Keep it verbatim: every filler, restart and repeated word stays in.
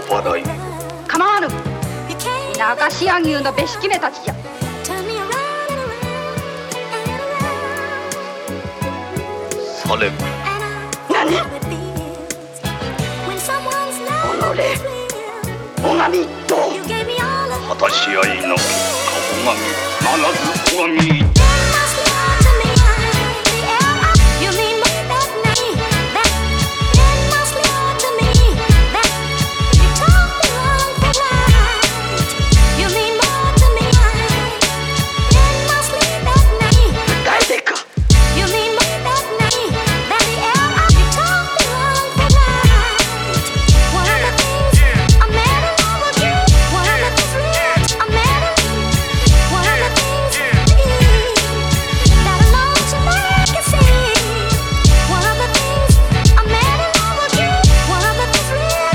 払い。 構わぬ。皆明石屋牛のべしきめたちじゃ。 されん。 何。己拝みと果たし合いの結果拝みならず拝み。